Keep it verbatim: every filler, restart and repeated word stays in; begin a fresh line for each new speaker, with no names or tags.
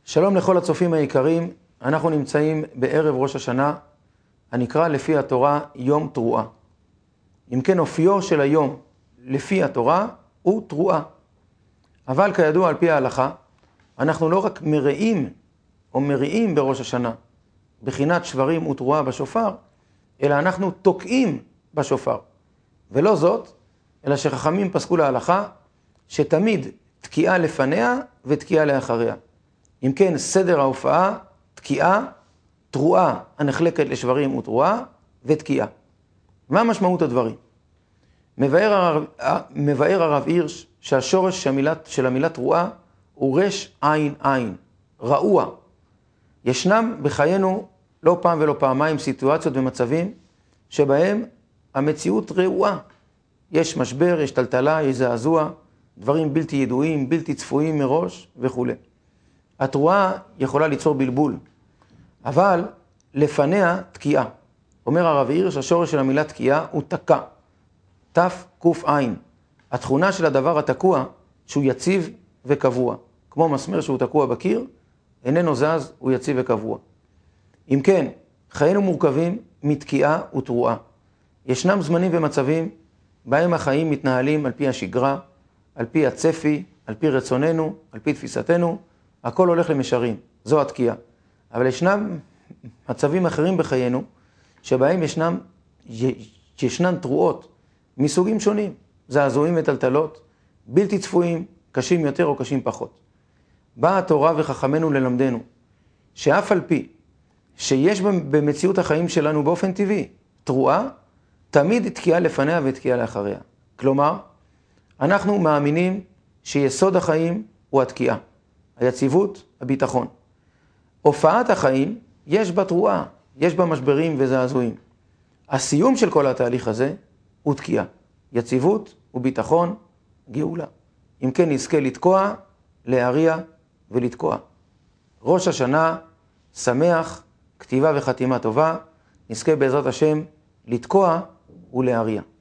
שלום לכל הצופים היקרים, אנחנו נמצאים בערב ראש השנה, הנקרא לפי התורה יום תרועה. אם כן, אופיו של היום לפי התורה הוא תרועה. אבל כידוע על פי ההלכה, אנחנו לא רק מראים או מריעים בראש השנה, בחינת שברים ותרועה בשופר, אלא אנחנו תוקעים בשופר. ולא זאת, אלא שחכמים פסקו להלכה, שתמיד תקיעה לפניה ותקיעה לאחריה. אם כן, סדר ההופעה, תקיעה, תרועה הנחלקת לשברים ותרועה, ותקיעה. מה משמעות הדברים? מבאר הרב, מבאר הרב הירש שהשורש של המילה, של המילה תרועה הוא רש עין עין, רעוע. ישנם בחיינו לא פעם ולא פעמיים סיטואציות ומצבים שבהם המציאות רעועה. יש משבר, יש טלטלה, יש זעזוע, דברים בלתי ידועים, בלתי צפויים מראש וכו'. התרועה יכולה ליצור בלבול, אבל לפניה תקיעה. אומר הרב הירש, השורש של המילה תקיעה הוא תקע, תף קוף עין. התכונה של הדבר התקוע שהוא יציב וקבוע, כמו מסמר שהוא תקוע בקיר, איננו זז, הוא יציב וקבוע. אם כן, חיינו מורכבים מתקיעה ותרועה. ישנם זמנים ומצבים בהם החיים מתנהלים על פי השגרה, על פי הצפי, על פי רצוננו, על פי תפיסתנו, הכל הולך למשרים, זו התקיעה. אבל ישנם מצבים אחרים בחיינו, שבהם ישנם, ישנן תרועות מסוגים שונים, זעזועים וטלטלות, בלתי צפויים, קשים יותר או קשים פחות. באה התורה וחכמנו ללמדנו, שאף על פי שיש במציאות החיים שלנו באופן טבעי תרועה, תמיד תקיעה לפניה ותקיעה לאחריה. כלומר, אנחנו מאמינים שיסוד החיים הוא התקיעה, היציבות, הביטחון. הופעת החיים יש בה תרועה, יש בה משברים וזעזועים. הסיום של כל התהליך הזה הוא תקיעה, יציבות וביטחון, גאולה. אם כן נזכה לתקוע, להריע ולתקוע. ראש השנה, שמח, כתיבה וחתימה טובה, נזכה בעזרת השם לתקוע ולהריע.